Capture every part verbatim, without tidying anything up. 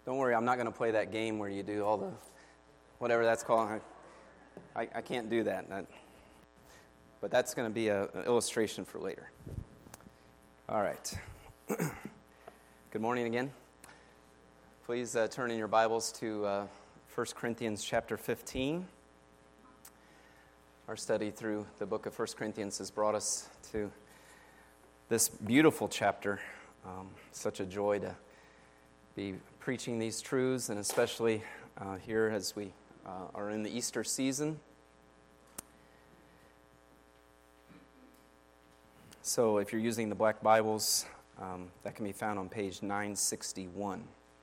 Don't worry, I'm not going to play that game where you do all the, whatever that's called. I, I, I can't do that. That. But that's going to be a, an illustration for later. All right. Good morning again. Please uh, turn in your Bibles to uh, First Corinthians chapter fifteen. Our study through the book of First Corinthians has brought us to this beautiful chapter. Um, such a joy to be preaching these truths, and especially uh, here as we uh, are in the Easter season. So if you're using the black Bibles, um, that can be found on page nine sixty-one.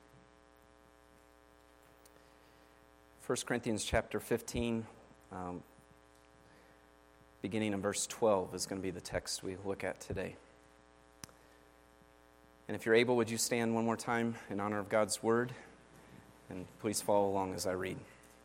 First Corinthians chapter fifteen, um, beginning in verse twelve, is going to be the text we look at today. And if you're able, would you stand one more time in honor of God's word? And please follow along as I read.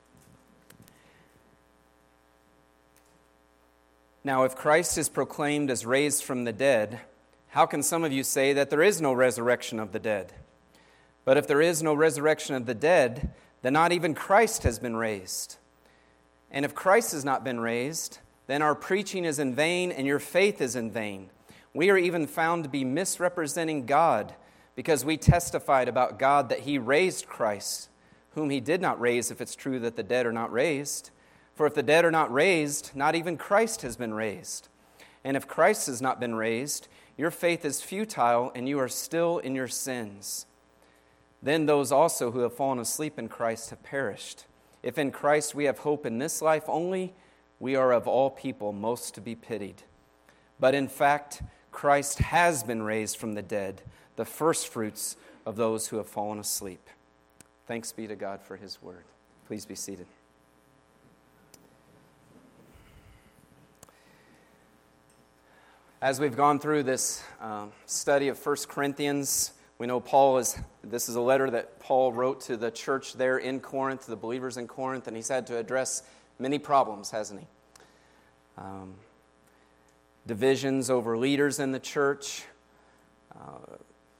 Now, if Christ is proclaimed as raised from the dead, how can some of you say that there is no resurrection of the dead? But if there is no resurrection of the dead, then not even Christ has been raised. And if Christ has not been raised, then our preaching is in vain and your faith is in vain. We are even found to be misrepresenting God because we testified about God that He raised Christ, whom He did not raise, if it's true that the dead are not raised. For if the dead are not raised, not even Christ has been raised. And if Christ has not been raised, your faith is futile and you are still in your sins. Then those also who have fallen asleep in Christ have perished. If in Christ we have hope in this life only, we are of all people most to be pitied. But in fact, Christ has been raised from the dead, the firstfruits of those who have fallen asleep. Thanks be to God for His word. Please be seated. As we've gone through this um, study of First Corinthians, we know Paul is, this is a letter that Paul wrote to the church there in Corinth, the believers in Corinth, and he's had to address many problems, hasn't he? Um, divisions over leaders in the church, uh,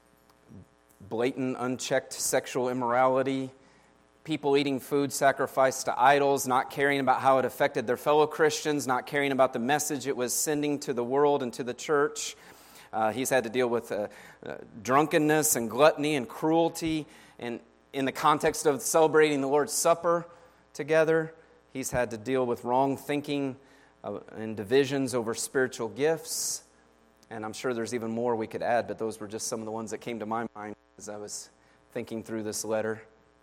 blatant, unchecked sexual immorality, people eating food sacrificed to idols, not caring about how it affected their fellow Christians, not caring about the message it was sending to the world and to the church. Uh, he's had to deal with uh, uh, drunkenness and gluttony and cruelty, and in the context of celebrating the Lord's Supper together, he's had to deal with wrong thinking uh, and divisions over spiritual gifts. And I'm sure there's even more we could add, but those were just some of the ones that came to my mind as I was thinking through this letter,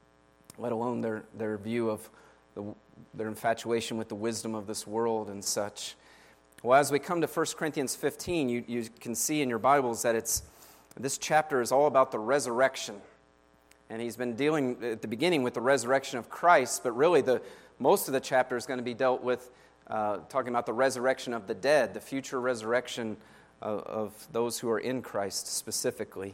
let alone their, their view of the, their infatuation with the wisdom of this world and such. Well, as we come to First Corinthians fifteen, you, you can see in your Bibles that it's this chapter is all about the resurrection. And he's been dealing at the beginning with the resurrection of Christ, but really the most of the chapter is going to be dealt with uh, talking about the resurrection of the dead, the future resurrection of, of those who are in Christ specifically.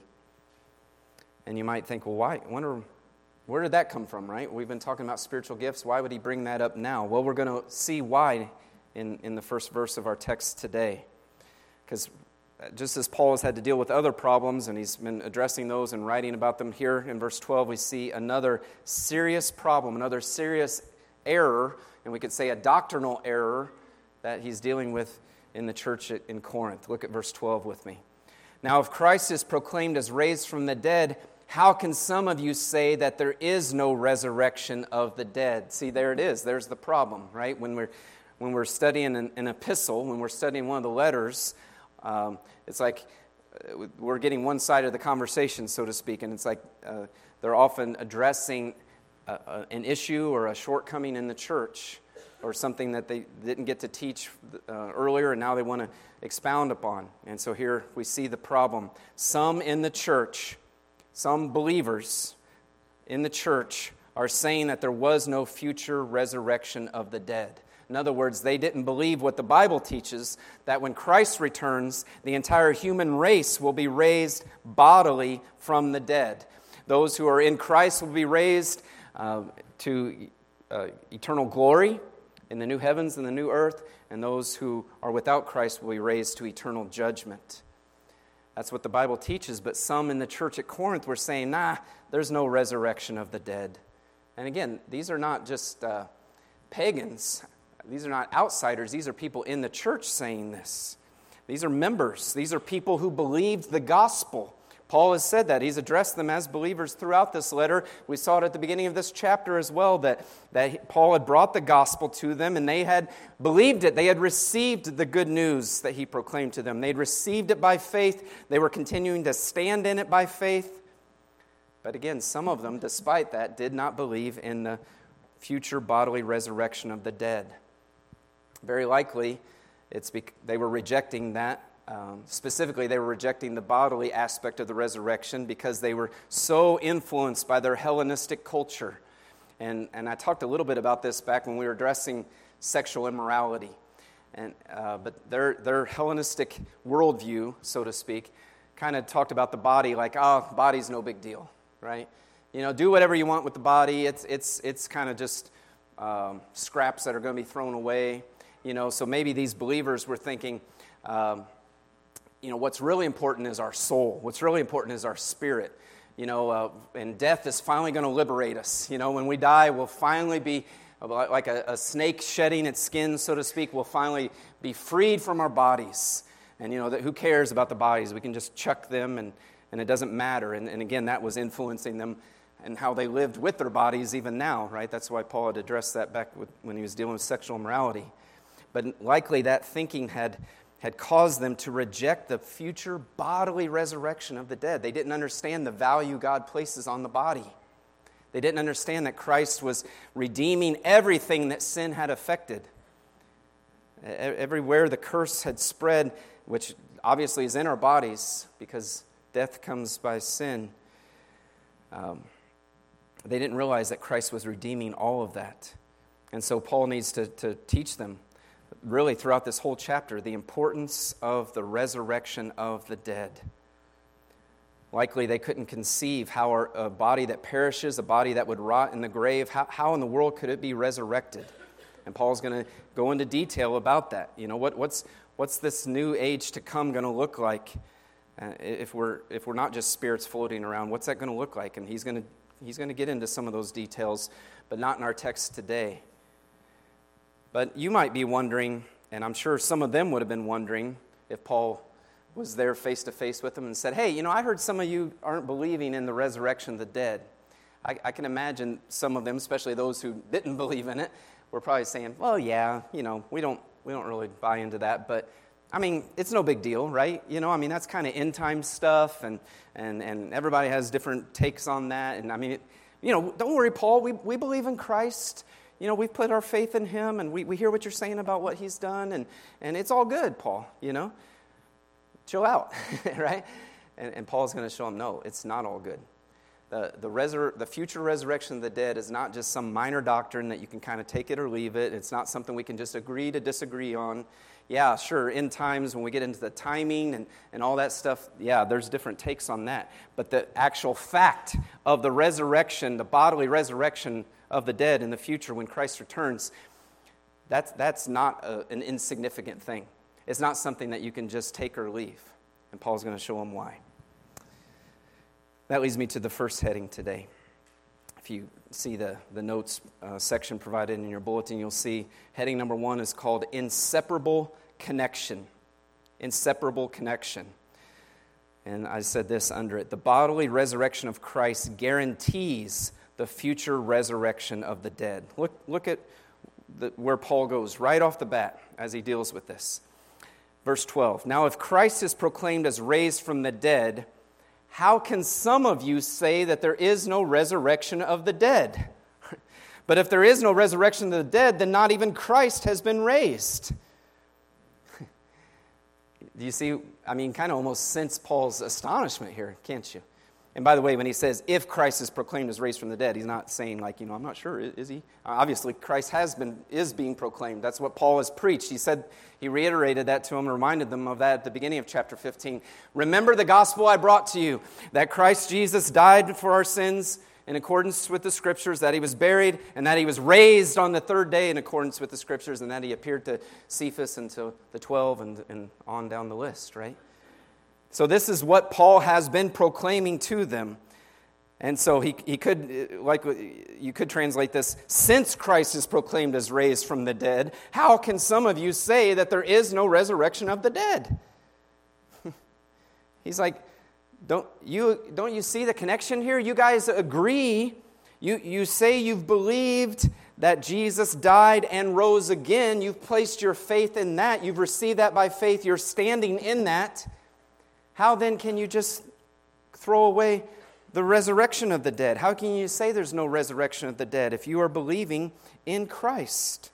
And you might think, well, why? I wonder, where did that come from, right? We've been talking about spiritual gifts. Why would he bring that up now? Well, we're going to see why in, in the first verse of our text today. Because just as Paul has had to deal with other problems, and he's been addressing those and writing about them here in verse twelve, we see another serious problem, another serious error, and we could say a doctrinal error that he's dealing with in the church in Corinth. Look at verse twelve with me. Now, if Christ is proclaimed as raised from the dead, how can some of you say that there is no resurrection of the dead? See, there it is. There's the problem, right? When we're when we're studying an, an epistle, when we're studying one of the letters, um, it's like we're getting one side of the conversation, so to speak, and it's like uh, they're often addressing a, a, an issue or a shortcoming in the church or something that they didn't get to teach uh, earlier, and now they want to expound upon. And so here we see the problem. Some in the church, some believers in the church are saying that there was no future resurrection of the dead. In other words, they didn't believe what the Bible teaches, that when Christ returns, the entire human race will be raised bodily from the dead. Those who are in Christ will be raised uh, to uh, eternal glory in the new heavens and the new earth, and those who are without Christ will be raised to eternal judgment. That's what the Bible teaches, but some in the church at Corinth were saying, nah, there's no resurrection of the dead. And again, these are not just uh, pagans. These are not outsiders. These are people in the church saying this. These are members. These are people who believed the gospel. Paul has said that. He's addressed them as believers throughout this letter. We saw it at the beginning of this chapter as well, that, that Paul had brought the gospel to them, and they had believed it. They had received the good news that he proclaimed to them. They'd received it by faith. They were continuing to stand in it by faith. But again, some of them, despite that, did not believe in the future bodily resurrection of the dead. Very likely, it's bec- they were rejecting that. Um, specifically, they were rejecting the bodily aspect of the resurrection because they were so influenced by their Hellenistic culture. And, and I talked a little bit about this back when we were addressing sexual immorality. And uh, but their, their Hellenistic worldview, so to speak, kind of talked about the body like, oh, body's no big deal, right? You know, do whatever you want with the body. It's, it's, it's kind of just um, scraps that are going to be thrown away. You know, so maybe these believers were thinking, um, you know, what's really important is our soul. What's really important is our spirit. You know, uh, and death is finally going to liberate us. You know, when we die, we'll finally be, like a, a snake shedding its skin, so to speak, we'll finally be freed from our bodies. And, you know, that, who cares about the bodies? We can just chuck them, and, and it doesn't matter. And, and again, that was influencing them and how they lived with their bodies even now, right? That's why Paul had addressed that back with, when he was dealing with sexual immorality. But likely that thinking had had caused them to reject the future bodily resurrection of the dead. They didn't understand the value God places on the body. They didn't understand that Christ was redeeming everything that sin had affected. Everywhere the curse had spread, which obviously is in our bodies because death comes by sin. Um, they didn't realize that Christ was redeeming all of that. And so Paul needs to, to teach them, really throughout this whole chapter, the importance of the resurrection of the dead. Likely they couldn't conceive how our, a body that perishes, a body that would rot in the grave, how, how in the world could it be resurrected? And Paul's going to go into detail about that. You know, what, what's what's this new age to come going to look like? Uh, if we're if we're not just spirits floating around, what's that going to look like? And he's going to he's going to get into some of those details, but not in our text today. But you might be wondering, and I'm sure some of them would have been wondering if Paul was there face-to-face with them and said, hey, you know, I heard some of you aren't believing in the resurrection of the dead. I, I can imagine some of them, especially those who didn't believe in it, were probably saying, well, yeah, you know, we don't we don't really buy into that, but I mean, it's no big deal, right? You know, I mean, that's kind of end-time stuff, and, and, and everybody has different takes on that. And I mean, it, you know, don't worry, Paul, we, we believe in Christ. You know, we've put our faith in him, and we, we hear what you're saying about what he's done, and, and it's all good, Paul, you know. Chill out, right? And, and Paul's going to show him, no, it's not all good. The, the, resur- the future resurrection of the dead is not just some minor doctrine that you can kind of take it or leave it. It's not something we can just agree to disagree on. Yeah, sure, in times when we get into the timing and, and all that stuff, yeah, there's different takes on that. But the actual fact of the resurrection, the bodily resurrection of the dead in the future when Christ returns, that's, that's not a, an insignificant thing. It's not something that you can just take or leave. And Paul's going to show them why. That leads me to the first heading today. If you see the, the notes uh, section provided in your bulletin, you'll see heading number one is called Inseparable Connection. Inseparable Connection. And I said this under it. The bodily resurrection of Christ guarantees the future resurrection of the dead. Look, look at the, where Paul goes right off the bat as he deals with this. Verse twelve. Now if Christ is proclaimed as raised from the dead, how can some of you say that there is no resurrection of the dead? But if there is no resurrection of the dead, then not even Christ has been raised. Do you see, I mean, kind of almost sense Paul's astonishment here, can't you? And by the way, when he says, if Christ is proclaimed as raised from the dead, he's not saying like, you know, I'm not sure, is he? Obviously, Christ has been, is being proclaimed. That's what Paul has preached. He said, he reiterated that to them, reminded them of that at the beginning of chapter fifteen. Remember the gospel I brought to you, that Christ Jesus died for our sins in accordance with the Scriptures, that he was buried, and that he was raised on the third day in accordance with the Scriptures, and that he appeared to Cephas and to the twelve and, and on down the list, right? So this is what Paul has been proclaiming to them. And so he, he could, like you could translate this, since Christ is proclaimed as raised from the dead, how can some of you say that there is no resurrection of the dead? He's like, don't you, don't you see the connection here? You guys agree. You, you say you've believed that Jesus died and rose again. You've placed your faith in that. You've received that by faith. You're standing in that. How then can you just throw away the resurrection of the dead? How can you say there's no resurrection of the dead if you are believing in Christ?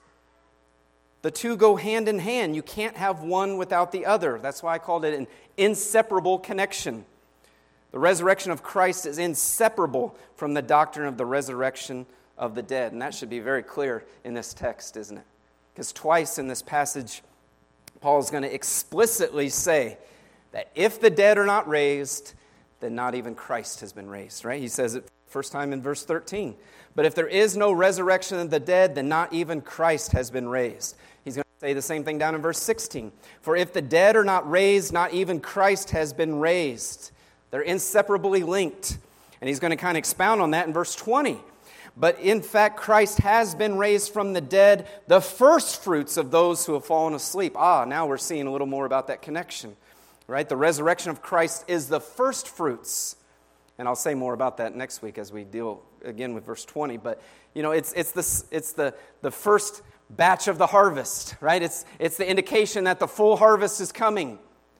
The two go hand in hand. You can't have one without the other. That's why I called it an inseparable connection. The resurrection of Christ is inseparable from the doctrine of the resurrection of the dead. And that should be very clear in this text, isn't it? Because twice in this passage, Paul is going to explicitly say that if the dead are not raised, then not even Christ has been raised, right? He says it first time in verse thirteen. But if there is no resurrection of the dead, then not even Christ has been raised. He's going to say the same thing down in verse sixteen. For if the dead are not raised, not even Christ has been raised. They're inseparably linked. And he's going to kind of expound on that in verse twenty. But in fact, Christ has been raised from the dead, the first fruits of those who have fallen asleep. Ah, now we're seeing a little more about that connection. Right? The resurrection of Christ is the first fruits. And I'll say more about that next week as we deal again with verse twenty. But, you know, it's it's the, it's the, the first batch of the harvest, right? It's, it's the indication that the full harvest is coming.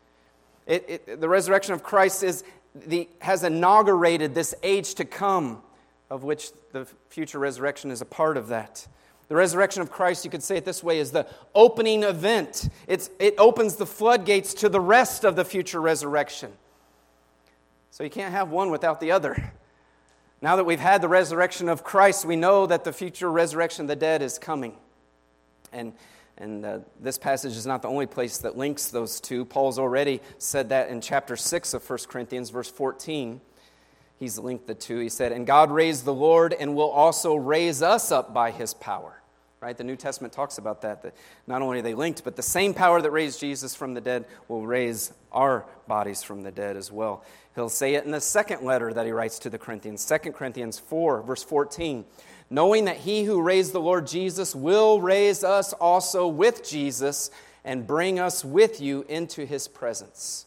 It, it, the resurrection of Christ is the has inaugurated this age to come, of which the future resurrection is a part of that. The resurrection of Christ, you could say it this way, is the opening event. It's, it opens the floodgates to the rest of the future resurrection. So you can't have one without the other. Now that we've had the resurrection of Christ, we know that the future resurrection of the dead is coming. And, and uh, this passage is not the only place that links those two. Paul's already said that in chapter six of First Corinthians, verse fourteen. He's linked the two. He said, and God raised the Lord and will also raise us up by His power. Right? The New Testament talks about that, that not only are they linked, but the same power that raised Jesus from the dead will raise our bodies from the dead as well. He'll say it in the second letter that he writes to the Corinthians, Second Corinthians four, verse fourteen. Knowing that He who raised the Lord Jesus will raise us also with Jesus and bring us with you into His presence.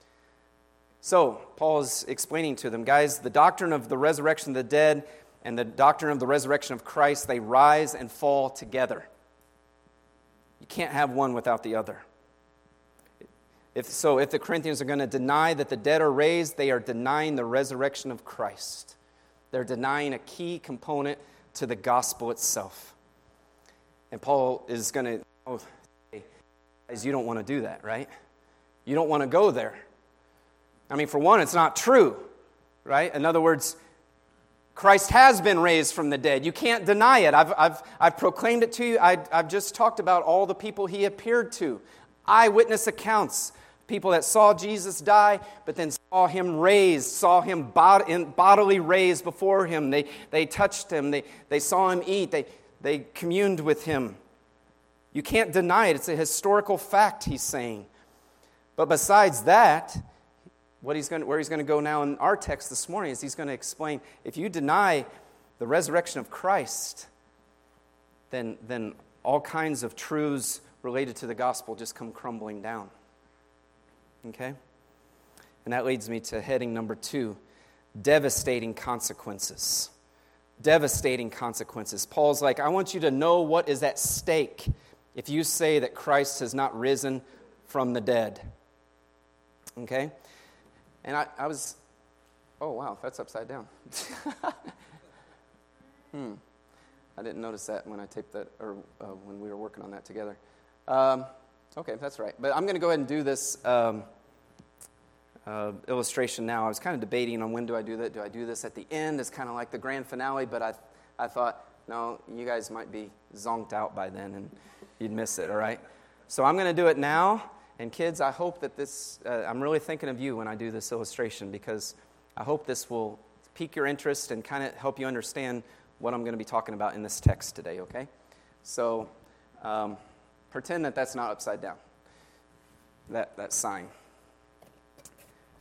So, Paul is explaining to them, guys, the doctrine of the resurrection of the dead and the doctrine of the resurrection of Christ, they rise and fall together. You can't have one without the other. If so, if the Corinthians are going to deny that the dead are raised, they are denying the resurrection of Christ. They're denying a key component to the gospel itself. And Paul is going to, oh, hey, guys, you don't want to do that, right? You don't want to go there. I mean, for one, it's not true, right? In other words, Christ has been raised from the dead. You can't deny it. I've, I've, I've proclaimed it to you. I, I've just talked about all the people He appeared to. Eyewitness accounts. People that saw Jesus die, but then saw Him raised, saw Him bod- in, bodily raised before Him. They, they touched Him. They, they saw Him eat. They, they communed with Him. You can't deny it. It's a historical fact, he's saying. But besides that, What he's going, where he's going to go now in our text this morning is he's going to explain, if you deny the resurrection of Christ, then, then all kinds of truths related to the gospel just come crumbling down. Okay? And that leads me to heading number two, devastating consequences. Devastating consequences. Paul's like, I want you to know what is at stake if you say that Christ has not risen from the dead. Okay? And I, I was, oh, wow, that's upside down. hmm. I didn't notice that when I taped that, or uh, when we were working on that together. Um, okay, that's right. But I'm going to go ahead and do this um, uh, illustration now. I was kind of debating on when do I do that. Do I do this at the end? It's kind of like the grand finale, but I, I thought, no, you guys might be zonked out by then, and you'd miss it, all right? So I'm going to do it now. And kids, I hope that this, uh, I'm really thinking of you when I do this illustration, because I hope this will pique your interest and kind of help you understand what I'm going to be talking about in this text today, okay? So um, pretend that that's not upside down, that, that sign.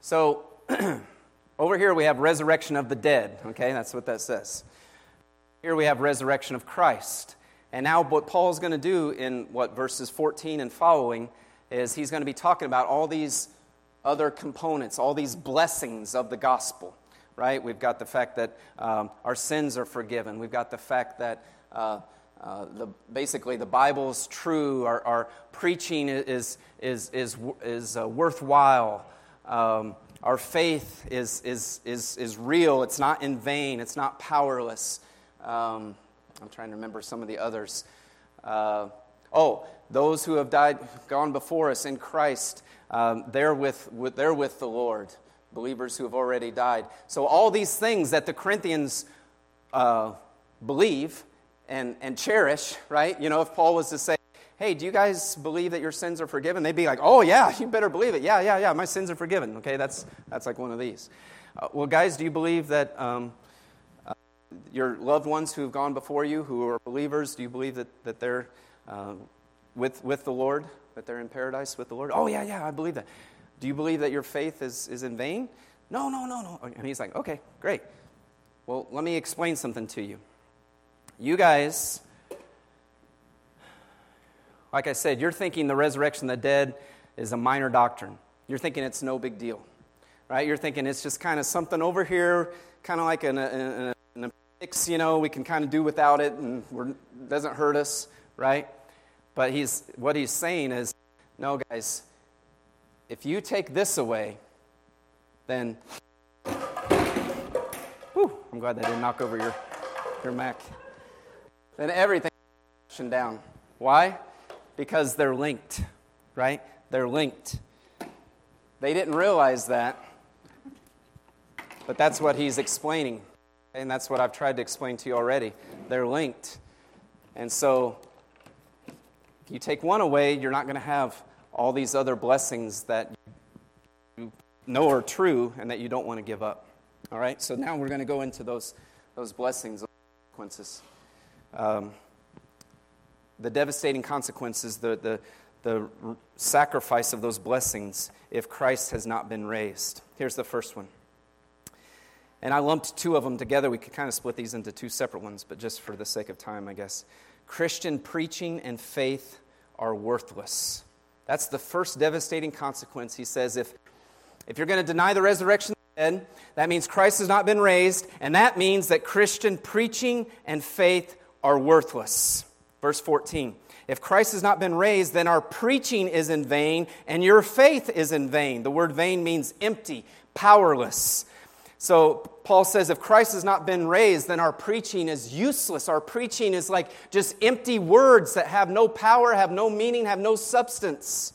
So, over here we have resurrection of the dead, okay? That's what that says. Here we have resurrection of Christ. And now what Paul's going to do in what verses fourteen and following is he's going to be talking about all these other components, all these blessings of the gospel, right? We've got the fact that um, our sins are forgiven. We've got the fact that uh, uh, the, basically the Bible's true. Our, our preaching is is is is uh, worthwhile. Um, our faith is is is is real. It's not in vain. It's not powerless. Um, I'm trying to remember some of the others. Uh, oh, those who have died, gone before us in Christ. Um, they're with, with they're with the Lord, believers who have already died. So all these things that the Corinthians uh, believe and, and cherish, right? You know, if Paul was to say, hey, do you guys believe that your sins are forgiven? They'd be like, oh yeah, you better believe it. Yeah, yeah, yeah, my sins are forgiven. Okay, that's that's like one of these. Uh, well, guys, do you believe that um, uh, your loved ones who have gone before you, who are believers, do you believe that, that they're uh, with with the Lord? That they're in paradise with the Lord? Oh, yeah, yeah, I believe that. Do you believe that your faith is, is in vain? No, no, no, no. And he's like, okay, great. Well, let me explain something to you. You guys, like I said, you're thinking the resurrection of the dead is a minor doctrine. You're thinking it's no big deal, right? You're thinking it's just kind of something over here, kind of like an, an, an appendix, you know, we can kind of do without it and we're, it doesn't hurt us, right? But he's what he's saying is, no, guys, if you take this away, then, whew, I'm glad that didn't knock over your, your Mac. Then everything is crashing down. Why? Because they're linked, right? They're linked. They didn't realize that, but that's what he's explaining, and that's what I've tried to explain to you already. They're linked, and so you take one away, you're not going to have all these other blessings that you know are true and that you don't want to give up. All right, so now we're going to go into those those blessings, those consequences. Um, the devastating consequences, the, the, the sacrifice of those blessings if Christ has not been raised. Here's the first one. And I lumped two of them together. We could kind of split these into two separate ones, but just for the sake of time, I guess. Christian preaching and faith are worthless. That's the first devastating consequence. He says if, if you're going to deny the resurrection of the dead, that means Christ has not been raised, and that means that Christian preaching and faith are worthless. Verse fourteen, if Christ has not been raised, then our preaching is in vain, and your faith is in vain. The word vain means empty, powerless. So Paul says if Christ has not been raised, then our preaching is useless. Our preaching is like just empty words that have no power, have no meaning, have no substance.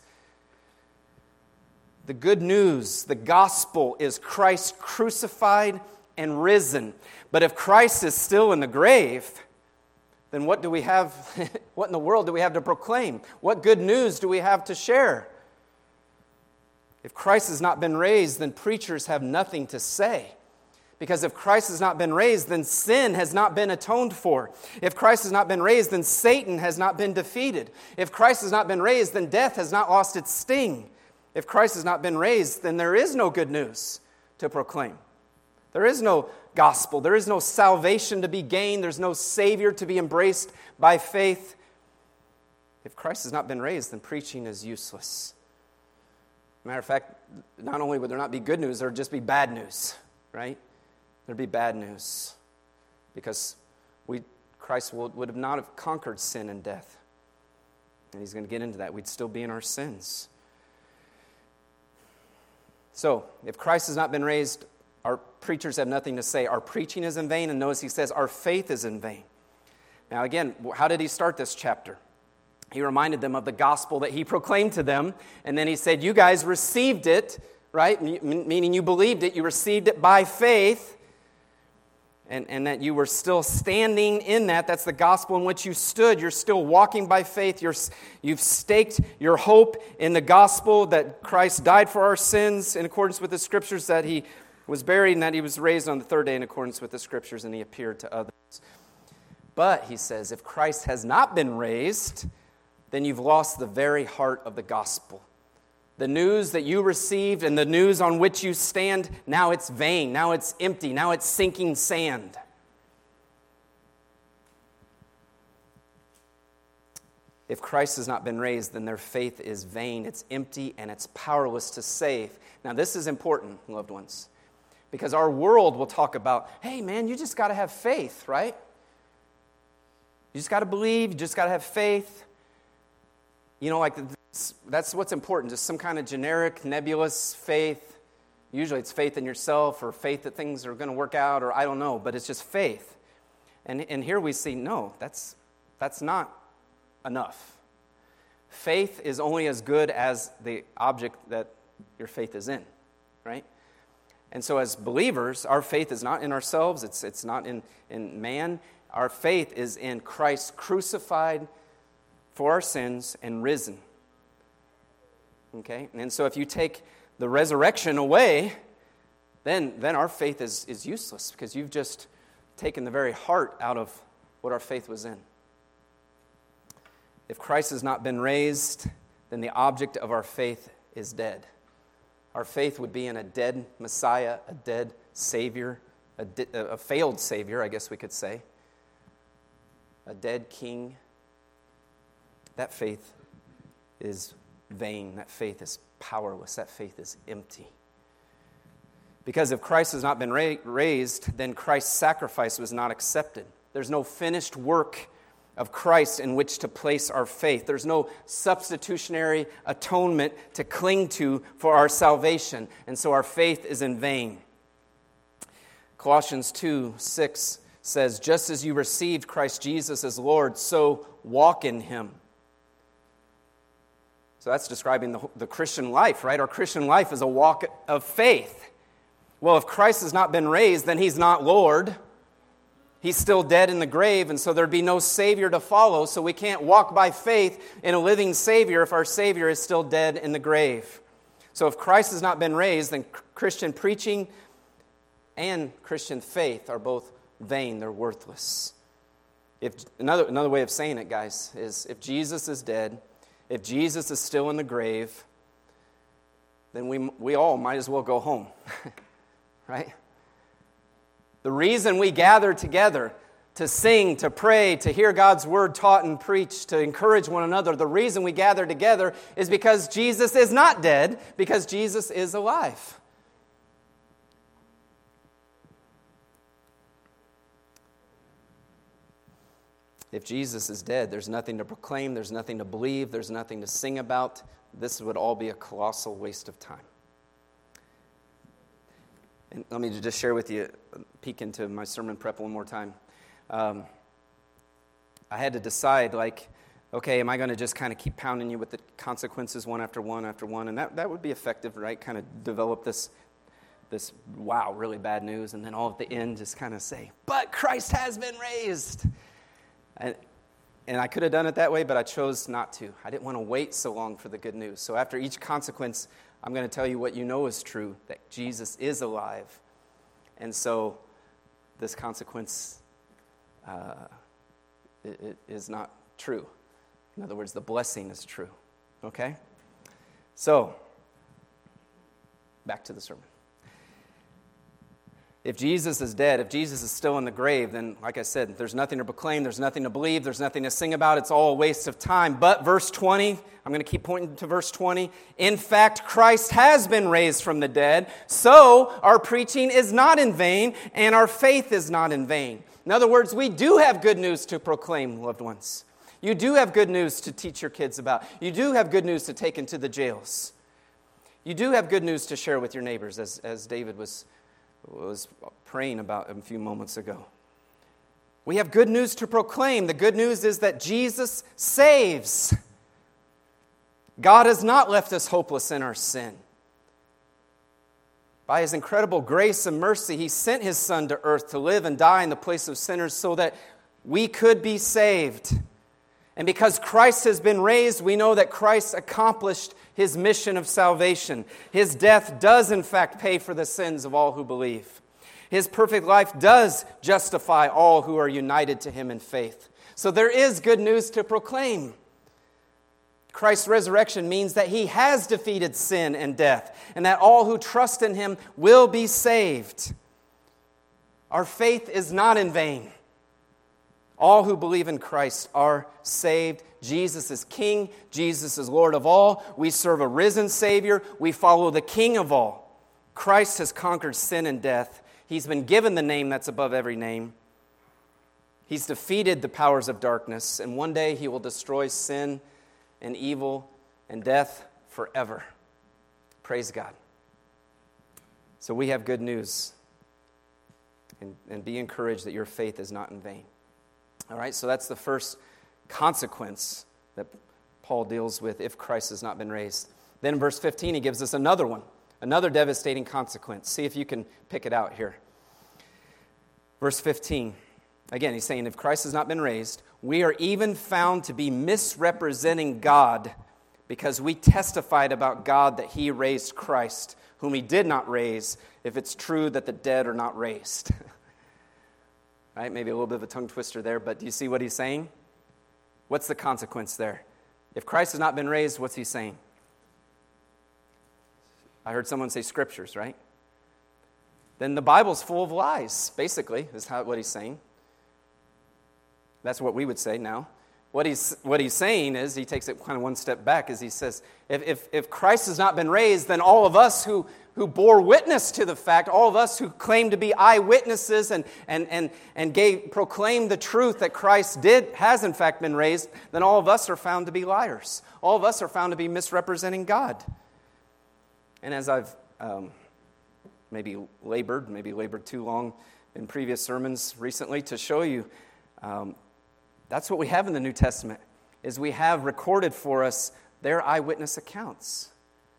The good news, the gospel, is Christ crucified and risen. But if Christ is still in the grave, then what do we have, what in the world do we have to proclaim? What good news do we have to share? If Christ has not been raised, then preachers have nothing to say. Because if Christ has not been raised, then sin has not been atoned for. If Christ has not been raised, then Satan has not been defeated. If Christ has not been raised, then death has not lost its sting. If Christ has not been raised, then there is no good news to proclaim. There is no gospel. There is no salvation to be gained. There's no Savior to be embraced by faith. If Christ has not been raised, then preaching is useless. Matter of fact, not only would there not be good news, there would just be bad news, right? There'd be bad news because we Christ would, would have not have conquered sin and death. And he's going to get into that. We'd still be in our sins. So, if Christ has not been raised, our preachers have nothing to say. Our preaching is in vain, and notice he says our faith is in vain. Now again, how did he start this chapter? He reminded them of the gospel that he proclaimed to them, and then he said, you guys received it, right? M- meaning you believed it, you received it by faith, and, and that you were still standing in that. That's the gospel in which you stood. You're still walking by faith. You're, you've staked your hope in the gospel that Christ died for our sins in accordance with the scriptures, that he was buried, and that he was raised on the third day in accordance with the scriptures, and he appeared to others. But, he says, if Christ has not been raised, then you've lost the very heart of the gospel. The news that you received and the news on which you stand, now it's vain, now it's empty, now it's sinking sand. If Christ has not been raised, then their faith is vain, it's empty, and it's powerless to save. Now this is important, loved ones, because our world will talk about, hey man, you just got to have faith, right? You just got to believe, you just got to have faith. You know, like that's what's important, just some kind of generic, nebulous faith. Usually it's faith in yourself or faith that things are going to work out, or I don't know, but it's just faith. And and here we see, no, that's that's not enough. Faith is only as good as the object that your faith is in, right? And so as believers, our faith is not in ourselves, it's it's not in, in man. Our faith is in Christ crucified for our sins and risen. Okay? And so if you take the resurrection away, then, then our faith is, is useless because you've just taken the very heart out of what our faith was in. If Christ has not been raised, then the object of our faith is dead. Our faith would be in a dead Messiah, a dead Savior, a, de- a failed Savior, I guess we could say, a dead King. That faith is vain. That faith is powerless. That faith is empty. Because if Christ has not been ra- raised, then Christ's sacrifice was not accepted. There's no finished work of Christ in which to place our faith. There's no substitutionary atonement to cling to for our salvation, and so our faith is in vain. Colossians two six says, just as you received Christ Jesus as Lord, so walk in Him. So that's describing the, the Christian life, right? Our Christian life is a walk of faith. Well, if Christ has not been raised, then He's not Lord. He's still dead in the grave, and so there'd be no Savior to follow, so we can't walk by faith in a living Savior if our Savior is still dead in the grave. So if Christ has not been raised, then Christian preaching and Christian faith are both vain. They're worthless. If another, another way of saying it, guys, is if Jesus is dead, if Jesus is still in the grave, then we we all might as well go home, right? The reason we gather together to sing, to pray, to hear God's word taught and preached, to encourage one another, the reason we gather together is because Jesus is not dead, because Jesus is alive. If Jesus is dead, there's nothing to proclaim, there's nothing to believe, there's nothing to sing about. This would all be a colossal waste of time. And let me just share with you, peek into my sermon prep one more time. Um, I had to decide, like, okay, am I going to just kind of keep pounding you with the consequences one after one after one? And that, that would be effective, right? Kind of develop this, this, wow, really bad news. And then all at the end just kind of say, but Christ has been raised. And, and I could have done it that way, but I chose not to. I didn't want to wait so long for the good news. So after each consequence, I'm going to tell you what you know is true, that Jesus is alive. And so this consequence uh, it, it is not true. In other words, the blessing is true. Okay? So, back to the sermon. If Jesus is dead, if Jesus is still in the grave, then, like I said, there's nothing to proclaim, there's nothing to believe, there's nothing to sing about. It's all a waste of time. But verse twenty, I'm going to keep pointing to verse twenty. In fact, Christ has been raised from the dead, so our preaching is not in vain, and our faith is not in vain. In other words, we do have good news to proclaim, loved ones. You do have good news to teach your kids about. You do have good news to take into the jails. You do have good news to share with your neighbors, as, as David was was praying about a few moments ago. We have good news to proclaim. The good news is that Jesus saves. God has not left us hopeless in our sin. By His incredible grace and mercy, He sent His Son to earth to live and die in the place of sinners so that we could be saved. And because Christ has been raised, we know that Christ accomplished His mission of salvation. His death does, in fact, pay for the sins of all who believe. His perfect life does justify all who are united to Him in faith. So there is good news to proclaim. Christ's resurrection means that he has defeated sin and death, and that all who trust in him will be saved. Our faith is not in vain. All who believe in Christ are saved. Jesus is King. Jesus is Lord of all. We serve a risen Savior. We follow the King of all. Christ has conquered sin and death. He's been given the name that's above every name. He's defeated the powers of darkness, and one day he will destroy sin and evil and death forever. Praise God. So we have good news. And, and be encouraged that your faith is not in vain. All right, so that's the first consequence that Paul deals with if Christ has not been raised. Then in verse fifteen, he gives us another one, another devastating consequence. See if you can pick it out here. Verse fifteen, again, he's saying, if Christ has not been raised, we are even found to be misrepresenting God because we testified about God that he raised Christ, whom he did not raise, if it's true that the dead are not raised. Right? Maybe a little bit of a tongue twister there, but do you see what he's saying? What's the consequence there? If Christ has not been raised, what's he saying? I heard someone say scriptures, right? Then the Bible's full of lies, basically, is how, what he's saying. That's what we would say now. What he's, what he's saying is, he takes it kind of one step back, is he says, if, if, if Christ has not been raised, then all of us who, who bore witness to the fact, all of us who claim to be eyewitnesses and, and, and, and gave, proclaim the truth that Christ did, has in fact been raised, then all of us are found to be liars. All of us are found to be misrepresenting God. And as I've um, maybe labored, maybe labored too long in previous sermons recently to show you, um, that's what we have in the New Testament, is we have recorded for us their eyewitness accounts.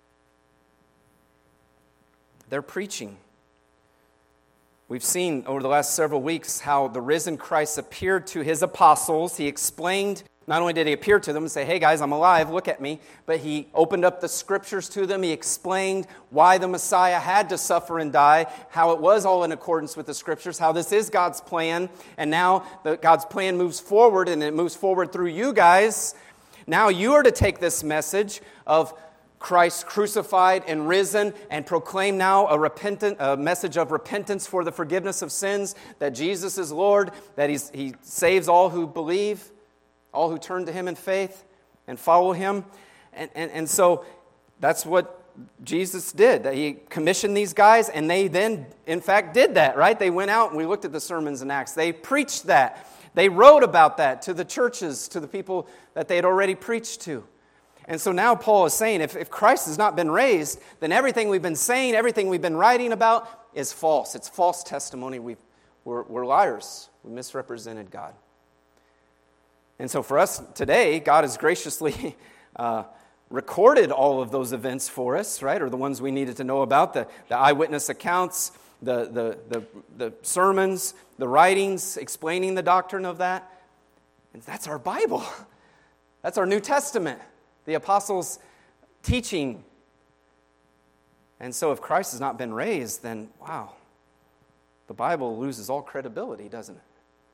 They're preaching. We've seen over the last several weeks how the risen Christ appeared to his apostles. He explained, not only did he appear to them and say, hey guys, I'm alive, look at me, but he opened up the scriptures to them. He explained why the Messiah had to suffer and die, how it was all in accordance with the scriptures, how this is God's plan, and now the, God's plan moves forward, and it moves forward through you guys. Now you are to take this message of Christ crucified and risen and proclaim now a repentant, a message of repentance for the forgiveness of sins, that Jesus is Lord, that he's, he saves all who believe, all who turn to him in faith and follow him. And, and, and so that's what Jesus did. That he commissioned these guys, and they then, in fact, did that, right? They went out, and we looked at the sermons in Acts. They preached that. They wrote about that to the churches, to the people that they had already preached to. And so now Paul is saying, if, if Christ has not been raised, then everything we've been saying, everything we've been writing about is false. It's false testimony. We've, we're, we're liars. We misrepresented God. And so for us today, God has graciously uh, recorded all of those events for us, right? Or the ones we needed to know about, the, the eyewitness accounts, the, the, the, the sermons, the writings explaining the doctrine of that. And that's our Bible. That's our New Testament. The apostles' teaching. And so if Christ has not been raised, then wow, the Bible loses all credibility, doesn't it?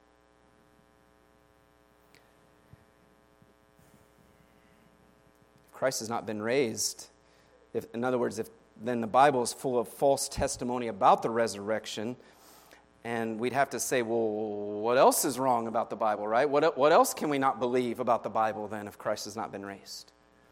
If Christ has not been raised, if, in other words, if then the Bible is full of false testimony about the resurrection, and we'd have to say, well, what else is wrong about the Bible, right? What, what else can we not believe about the Bible then if Christ has not been raised?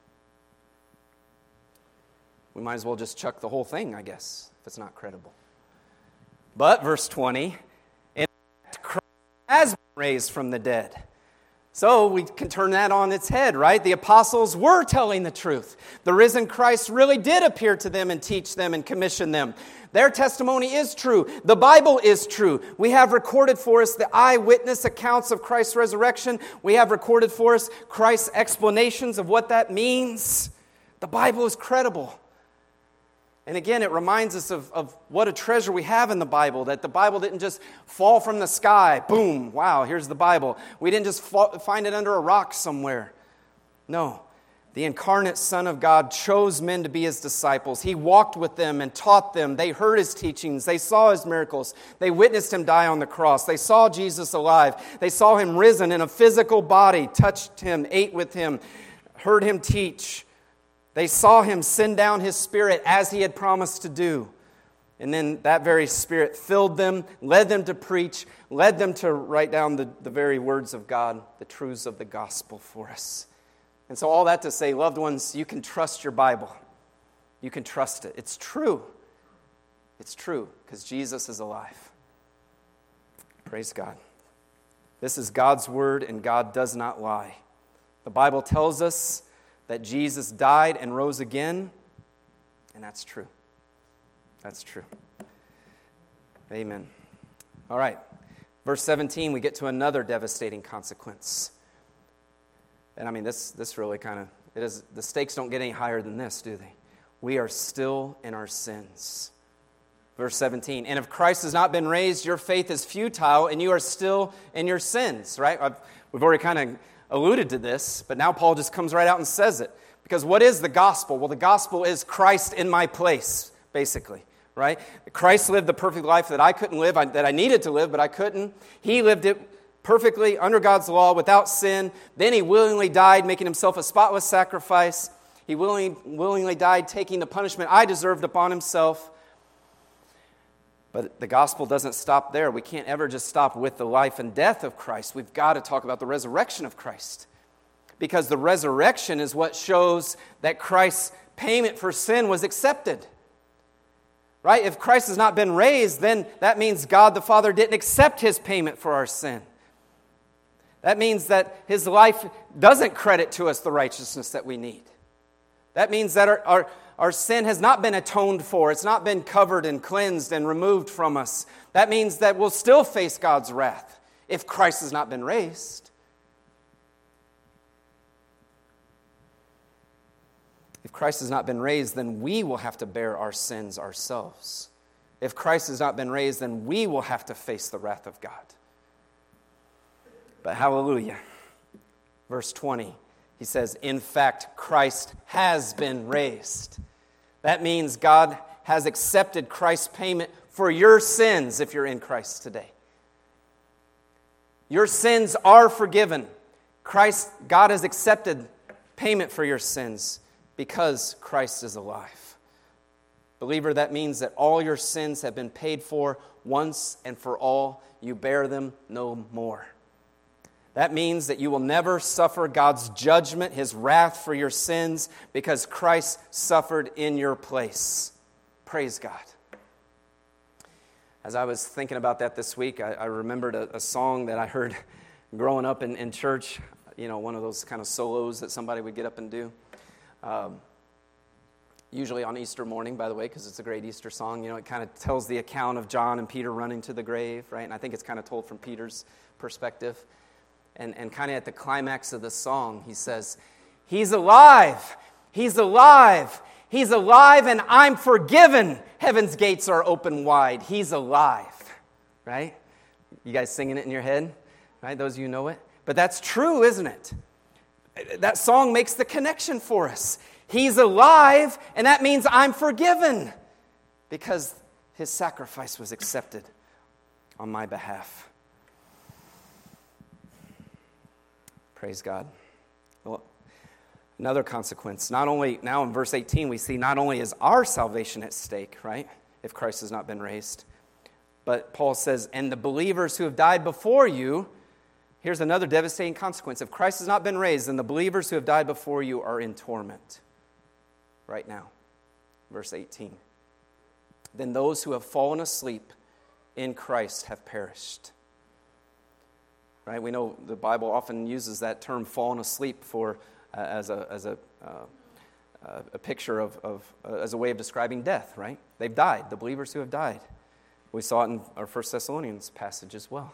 We might as well just chuck the whole thing, I guess, if it's not credible. But, verse twenty, in fact, Christ has been raised from the dead. So we can turn that on its head, right? The apostles were telling the truth. The risen Christ really did appear to them and teach them and commission them. Their testimony is true. The Bible is true. We have recorded for us the eyewitness accounts of Christ's resurrection. We have recorded for us Christ's explanations of what that means. The Bible is credible. And again, it reminds us of, of what a treasure we have in the Bible, that the Bible didn't just fall from the sky. Boom, wow, here's the Bible. We didn't just fall, find it under a rock somewhere. No, the incarnate Son of God chose men to be his disciples. He walked with them and taught them. They heard his teachings. They saw his miracles. They witnessed him die on the cross. They saw Jesus alive. They saw him risen in a physical body, touched him, ate with him, heard him teach. They saw him send down his Spirit as he had promised to do. And then that very Spirit filled them, led them to preach, led them to write down the, the very words of God, the truths of the gospel for us. And so all that to say, loved ones, you can trust your Bible. You can trust it. It's true. It's true because Jesus is alive. Praise God. This is God's word and God does not lie. The Bible tells us that Jesus died and rose again, and that's true. That's true. Amen. All right. Verse seventeen, we get to another devastating consequence. And I mean, this this really kind of, it is, the stakes don't get any higher than this, do they? We are still in our sins. Verse seventeen, and if Christ has not been raised, your faith is futile, and you are still in your sins, right? I've, we've already kind of alluded to this, but now Paul just comes right out and says it. Because what is the gospel? Well, the gospel is Christ in my place, basically. Right? Christ lived the perfect life that I couldn't live, that I needed to live, but I couldn't. He lived it perfectly under God's law without sin. Then he willingly died, making himself a spotless sacrifice. He willingly, willingly died, taking the punishment I deserved upon himself. But the gospel doesn't stop there. We can't ever just stop with the life and death of Christ. We've got to talk about the resurrection of Christ. Because the resurrection is what shows that Christ's payment for sin was accepted. Right? If Christ has not been raised, then that means God the Father didn't accept his payment for our sin. That means that his life doesn't credit to us the righteousness that we need. That means that our, our, our sin has not been atoned for. It's not been covered and cleansed and removed from us. That means that we'll still face God's wrath if Christ has not been raised. If Christ has not been raised, then we will have to bear our sins ourselves. If Christ has not been raised, then we will have to face the wrath of God. But hallelujah. Verse twenty, he says, in fact, Christ has been raised. That means God has accepted Christ's payment for your sins if you're in Christ today. Your sins are forgiven. Christ, God has accepted payment for your sins. Because Christ is alive. Believer, that means that all your sins have been paid for once and for all. You bear them no more. That means that you will never suffer God's judgment, his wrath for your sins, because Christ suffered in your place. Praise God. As I was thinking about that this week, I, I remembered a, a song that I heard growing up in, in church. You know, one of those kind of solos that somebody would get up and do. Um, usually on Easter morning, by the way, because it's a great Easter song. You know, it kind of tells the account of John and Peter running to the grave, right? And I think it's kind of told from Peter's perspective. And, and kind of at the climax of the song, he says, he's alive, he's alive, he's alive, and I'm forgiven. Heaven's gates are open wide. He's alive, right? You guys singing it in your head, right? Those of you who know it. But that's true, isn't it? That song makes the connection for us. He's alive, and that means I'm forgiven because his sacrifice was accepted on my behalf. Praise God. Well, another consequence. Not only, now in verse eighteen, we see not only is our salvation at stake, right, if Christ has not been raised, but Paul says, and the believers who have died before you. Here's another devastating consequence. If Christ has not been raised, then the believers who have died before you are in torment. Right now. Verse eighteen. Then those who have fallen asleep in Christ have perished. Right? We know the Bible often uses that term fallen asleep for uh, as a as a uh, a picture of, of uh, as a way of describing death, right? They've died, the believers who have died. We saw it in our First Thessalonians passage as well.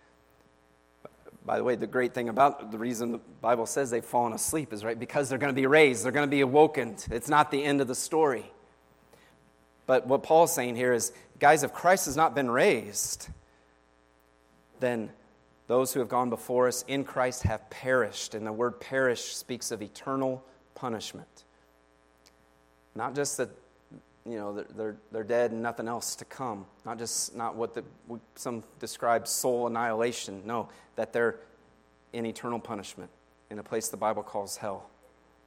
By the way, the great thing about the reason the Bible says they've fallen asleep is, right, because they're going to be raised. They're going to be awoken. It's not the end of the story. But what Paul's saying here is, guys, if Christ has not been raised, then those who have gone before us in Christ have perished. And the word perish speaks of eternal punishment. Not just that, you know, they're, they're, they're dead and nothing else to come. Not just, not what the, some describe soul annihilation. No, that they're in eternal punishment in a place the Bible calls hell.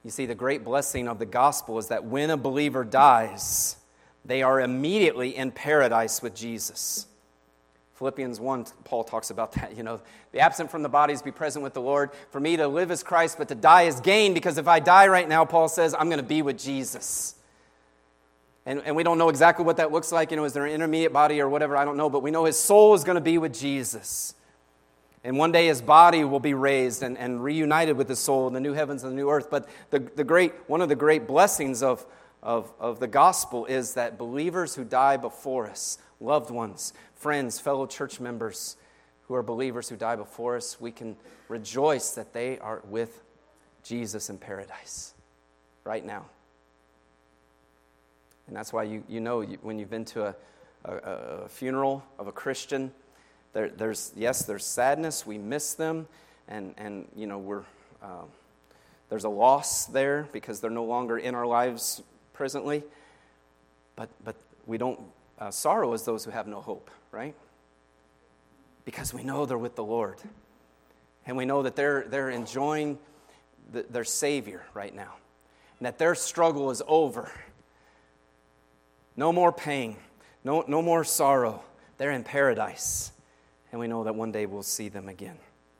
You see, the great blessing of the gospel is that when a believer dies, they are immediately in paradise with Jesus. Philippians one, Paul talks about that. You know, be absent from the bodies, be present with the Lord. For me to live is Christ, but to die is gain, because if I die right now, Paul says, I'm going to be with Jesus. And, and we don't know exactly what that looks like. You know, is there an intermediate body or whatever? I don't know. But we know his soul is going to be with Jesus. And one day his body will be raised and, and reunited with his soul in the new heavens and the new earth. But the, the great one of the great blessings of, of, of the gospel is that believers who die before us, loved ones, friends, fellow church members who are believers who die before us, we can rejoice that they are with Jesus in paradise right now. And that's why you, you know you, when you've been to a, a, a funeral of a Christian, there, there's, yes, there's sadness. We miss them. And, and you know, we're um, there's a loss there because they're no longer in our lives presently. But, but we don't uh, sorrow as those who have no hope, right? Because we know they're with the Lord. And we know that they're, they're enjoying the, their Savior right now. And that their struggle is over. No more pain, no, no more sorrow. They're in paradise. And we know that one day we'll see them again.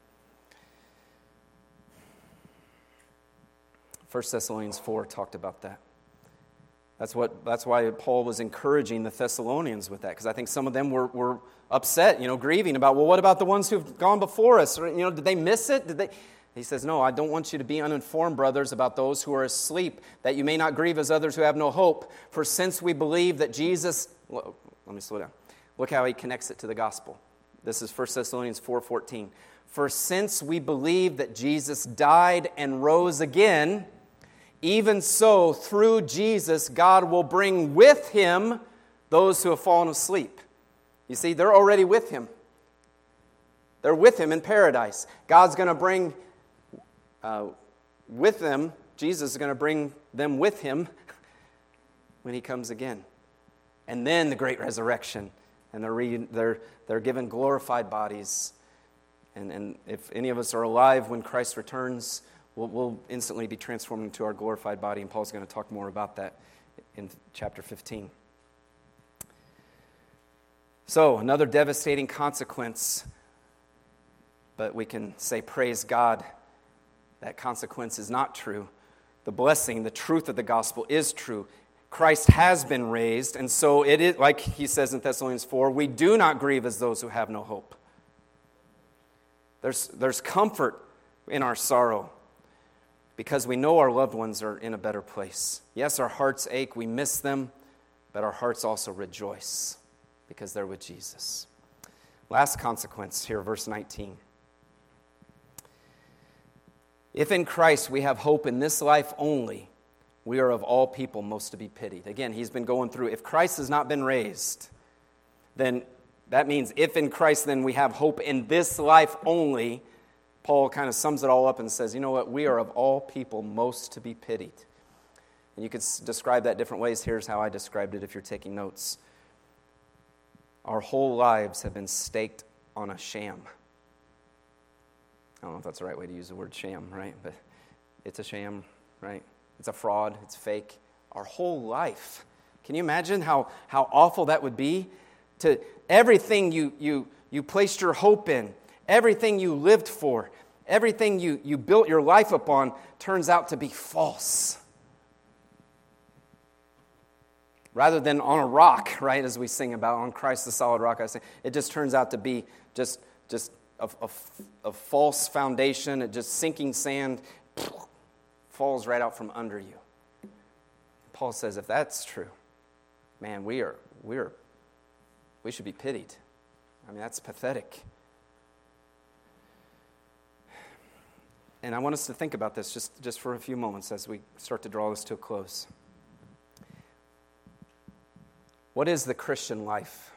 First Thessalonians four talked about that. That's what. That's why Paul was encouraging the Thessalonians with that, because I think some of them were, were upset, you know, grieving about, well, what about the ones who've gone before us? Or, you know, did they miss it? Did they? He says, no, I don't want you to be uninformed, brothers, about those who are asleep, that you may not grieve as others who have no hope. For since we believe that Jesus... Well, let me slow down. Look how he connects it to the gospel. This is First Thessalonians four fourteen. For since we believe that Jesus died and rose again, even so, through Jesus, God will bring with him those who have fallen asleep. You see, they're already with him. They're with him in paradise. God's going to bring... Uh, with them, Jesus is going to bring them with him when he comes again. And then the great resurrection. And they're, re, they're, they're given glorified bodies. And, and if any of us are alive when Christ returns, we'll, we'll instantly be transformed into our glorified body. And Paul's going to talk more about that in chapter fifteen. So, another devastating consequence. But we can say, praise God, that consequence is not true. The blessing, the truth of the gospel is true. Christ has been raised, and so it is, like he says in Thessalonians four, we do not grieve as those who have no hope. There's, there's comfort in our sorrow because we know our loved ones are in a better place. Yes, our hearts ache, we miss them, but our hearts also rejoice because they're with Jesus. Last consequence here, verse nineteen. If in Christ we have hope in this life only, we are of all people most to be pitied. Again, he's been going through, if Christ has not been raised, then that means if in Christ then we have hope in this life only, Paul kind of sums it all up and says, you know what, we are of all people most to be pitied. And you could describe that different ways. Here's how I described it if you're taking notes. Our whole lives have been staked on a sham. I don't know if that's the right way to use the word sham, right? But it's a sham, right? It's a fraud. It's fake. Our whole life. Can you imagine how, how awful that would be? To everything you, you, you placed your hope in, everything you lived for, everything you, you built your life upon turns out to be false. Rather than on a rock, right, as we sing about, on Christ the solid rock, I say, it just turns out to be just just a, a, a false foundation, it just sinking sand falls right out from under you. Paul says, if that's true, man, we are we are we should be pitied. I mean, that's pathetic. And I want us to think about this just, just for a few moments as we start to draw this to a close. What is the Christian life?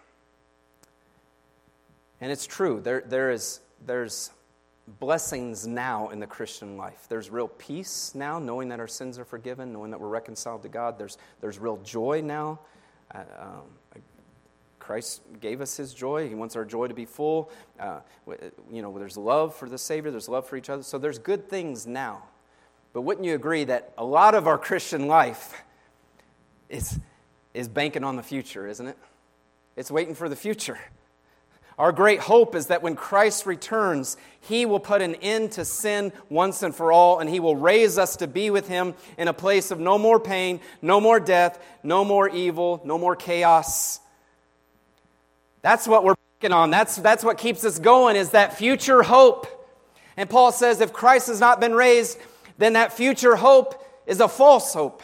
And it's true, there there is there's blessings now in the Christian life. There's real peace now, knowing that our sins are forgiven, knowing that we're reconciled to God. There's there's real joy now. Uh, um, Christ gave us his joy. He wants our joy to be full. Uh, you know, there's love for the Savior. There's love for each other. So there's good things now. But wouldn't you agree that a lot of our Christian life is, is banking on the future, isn't it? It's waiting for the future. Our great hope is that when Christ returns, He will put an end to sin once and for all, and He will raise us to be with Him in a place of no more pain, no more death, no more evil, no more chaos. That's what we're banking on. That's, that's what keeps us going, is that future hope. And Paul says if Christ has not been raised, then that future hope is a false hope.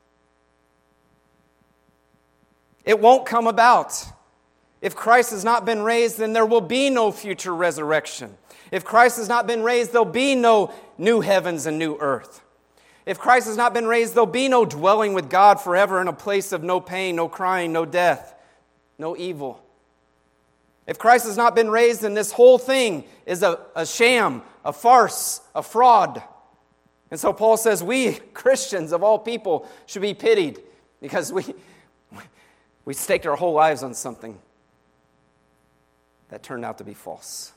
It won't come about. If Christ has not been raised, then there will be no future resurrection. If Christ has not been raised, there'll be no new heavens and new earth. If Christ has not been raised, there'll be no dwelling with God forever in a place of no pain, no crying, no death, no evil. If Christ has not been raised, then this whole thing is a, a sham, a farce, a fraud. And so Paul says we, Christians of all people, should be pitied because we, we staked our whole lives on something that turned out to be false.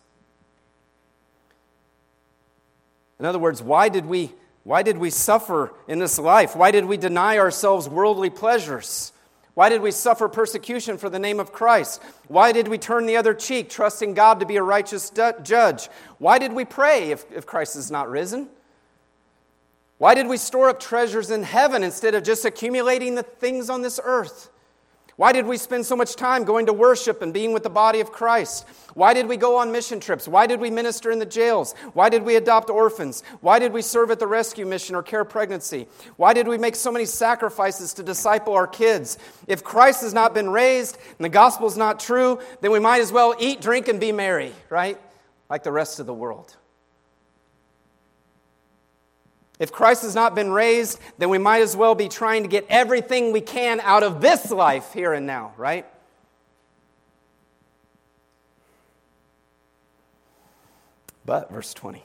In other words, why did we why did we suffer in this life? Why did we deny ourselves worldly pleasures? Why did we suffer persecution for the name of Christ? Why did we turn the other cheek, trusting God to be a righteous judge? Why did we pray if, if Christ is not risen? Why did we store up treasures in heaven instead of just accumulating the things on this earth? Why did we spend so much time going to worship and being with the body of Christ? Why did we go on mission trips? Why did we minister in the jails? Why did we adopt orphans? Why did we serve at the rescue mission or care pregnancy? Why did we make so many sacrifices to disciple our kids? If Christ has not been raised and the gospel is not true, then we might as well eat, drink, and be merry, right? Like the rest of the world. If Christ has not been raised, then we might as well be trying to get everything we can out of this life here and now, right? But, verse twenty,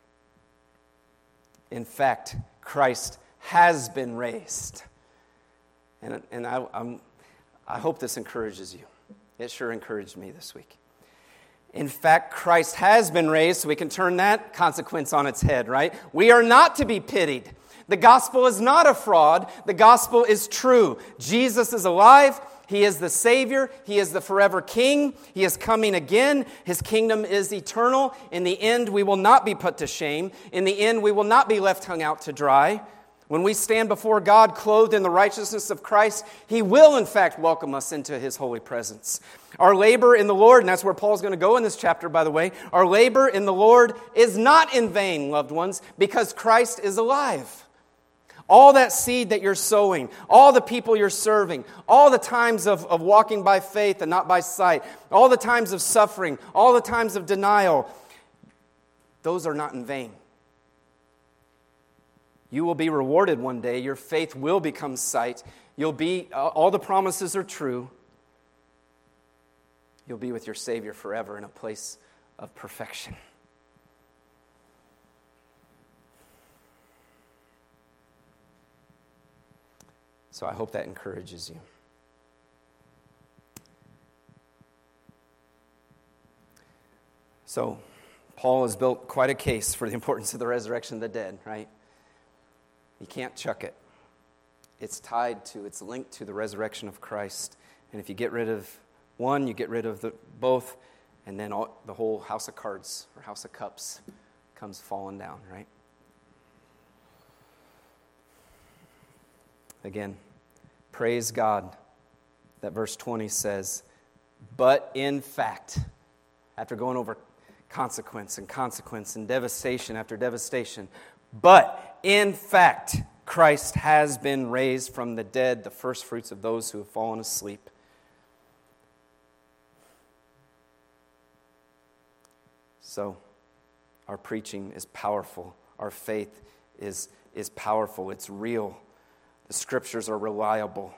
in fact, Christ has been raised. And, and I, I'm, I hope this encourages you. It sure encouraged me this week. In fact, Christ has been raised, so we can turn that consequence on its head, right? We are not to be pitied. The gospel is not a fraud. The gospel is true. Jesus is alive. He is the Savior. He is the forever King. He is coming again. His kingdom is eternal. In the end, we will not be put to shame. In the end, we will not be left hung out to dry. When we stand before God clothed in the righteousness of Christ, He will in fact welcome us into His holy presence. Our labor in the Lord, and that's where Paul's going to go in this chapter, by the way, our labor in the Lord is not in vain, loved ones, because Christ is alive. All that seed that you're sowing, all the people you're serving, all the times of, of walking by faith and not by sight, all the times of suffering, all the times of denial, those are not in vain. You will be rewarded one day. Your faith will become sight. You'll be, all the promises are true. You'll be with your Savior forever in a place of perfection. So I hope that encourages you. So Paul has built quite a case for the importance of the resurrection of the dead, right? You can't chuck it. It's tied to, it's linked to the resurrection of Christ. And if you get rid of one, you get rid of the both, and then all, the whole house of cards or house of cups comes falling down, right? Again, praise God that verse twenty says, but in fact, after going over consequence and consequence and devastation after devastation, but in fact, Christ has been raised from the dead, the first fruits of those who have fallen asleep. So, our preaching is powerful. Our faith is, is powerful. It's real. The Scriptures are reliable.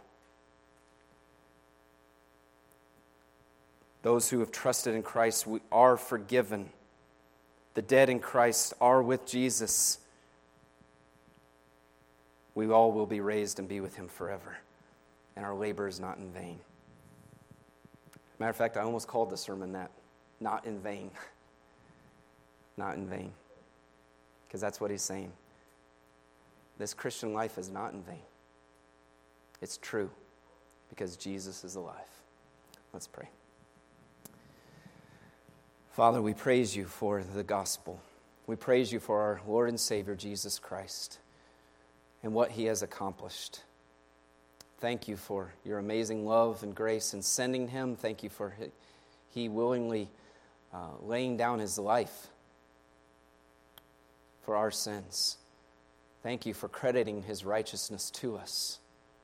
Those who have trusted in Christ we are forgiven. The dead in Christ are with Jesus. We all will be raised and be with Him forever. And our labor is not in vain. Matter of fact, I almost called the sermon that. Not in vain. Not in vain. Because that's what he's saying. this Christian life is not in vain. It's true because Jesus is alive. Let's pray. Father, we praise you for the gospel. We praise you for our Lord and Savior, Jesus Christ, and what he has accomplished. Thank you for your amazing love and grace in sending him. Thank you for he willingly uh, laying down his life for our sins. Thank you for crediting his righteousness to us.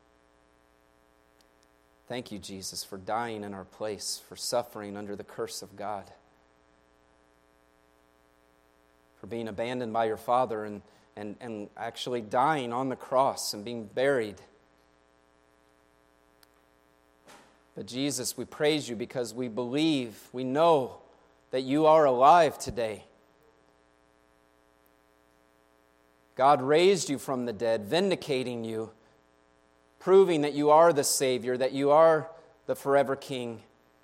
Thank you, Jesus, for dying in our place, for suffering under the curse of God, for being abandoned by your Father and, and, and actually dying on the cross and being buried. But Jesus, we praise you because we believe, we know that you are alive today. God raised you from the dead, vindicating you, proving that you are the Savior, that you are the forever King.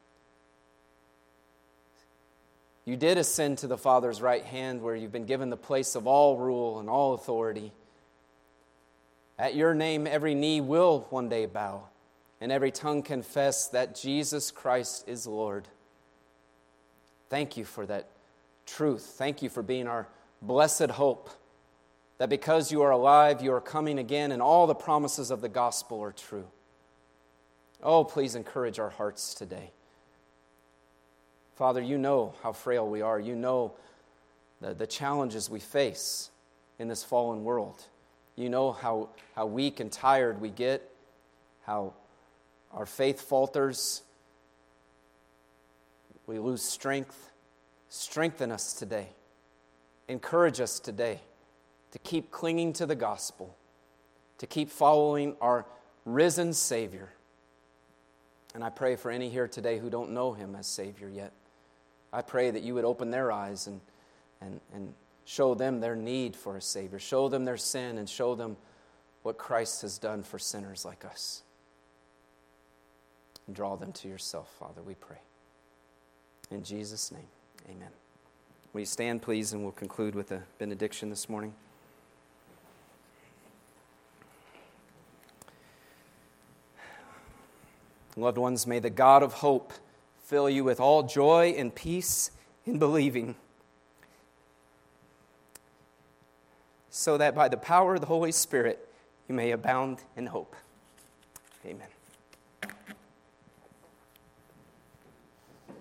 You did ascend to the Father's right hand, where you've been given the place of all rule and all authority. At your name, every knee will one day bow, and every tongue confess that Jesus Christ is Lord. Thank you for that truth. Thank you for being our blessed hope, that because you are alive, you are coming again, and all the promises of the gospel are true. Oh, please encourage our hearts today. Father, you know how frail we are. You know the, the challenges we face in this fallen world. You know how, how weak and tired we get, how our faith falters. We lose strength. Strengthen us today. Encourage us today to keep clinging to the gospel, to keep following our risen Savior. And I pray for any here today who don't know him as Savior yet. I pray that you would open their eyes and, and, and show them their need for a Savior. Show them their sin and show them what Christ has done for sinners like us. And draw them to yourself, Father, we pray. In Jesus' name, amen. Will you stand, please, and we'll conclude with a benediction this morning. Loved ones, may the God of hope fill you with all joy and peace in believing, so that by the power of the Holy Spirit you may abound in hope. Amen.